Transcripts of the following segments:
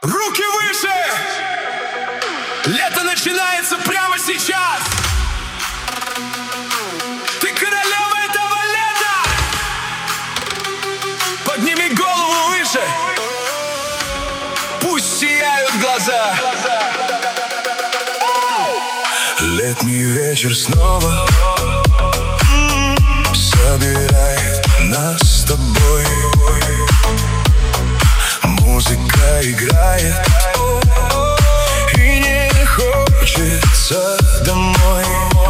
Руки выше! Лето начинается прямо сейчас! Ты королева этого лета! Подними голову выше! Пусть сияют глаза! Летний вечер снова собирает нас с тобой. Музыка играет, и не хочется домой.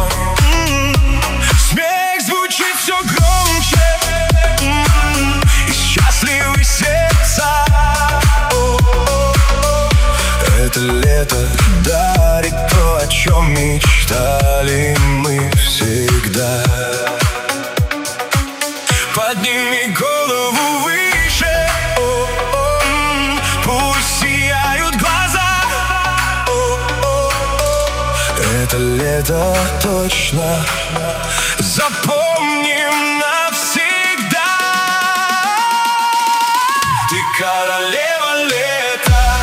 Смех звучит все громче, и счастливы сердца. Это лето дарит то, о чем мечтали мы всегда. Подними голову выше, пусть сияют глаза. Это лето точно запомним навсегда. Ты королева лета,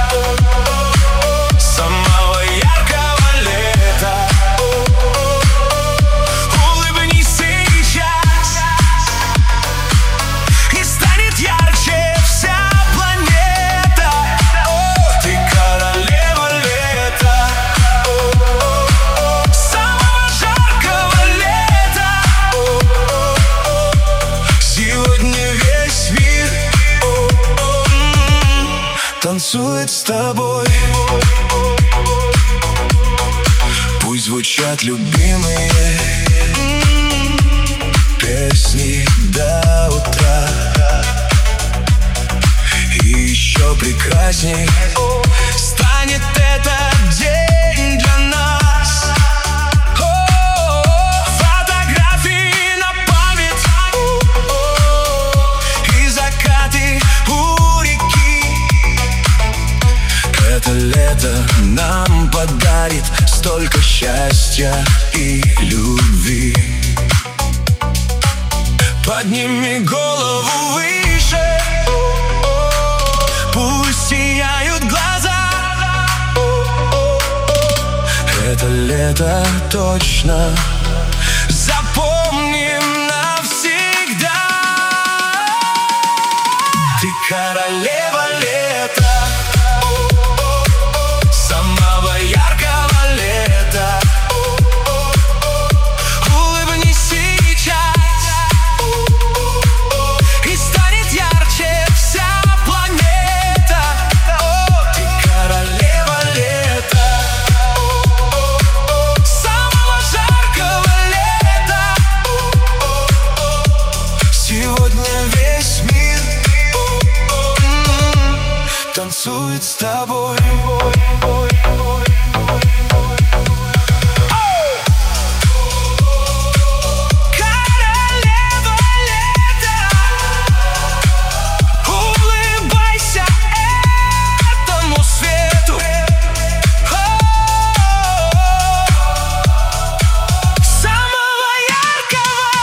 самого яркого лета. Улыбнись сейчас, и станет ярче вся планета. Ты королева лета, самого жаркого лета. Сегодня весь мир танцует с тобой. Пусть звучат любимые песни до утра, и еще прекрасней станет этот день для нас. Фотографии на память и закаты у реки. Это лето нам подарит столько счастья и любви. Подними голову выше, пусть сияют глаза. Это лето точно запомним навсегда. Ты королева лета, самого яркого лета. Улыбнись сейчас, и станет ярче вся планета. Ты королева лета, самого жаркого лета. Сегодня весь мир танцует с тобой. Королева лета, улыбайся этому свету. Самого яркого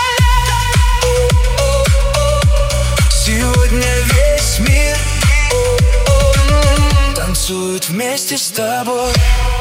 лета. Сегодня весь мир танцует вместе с тобой.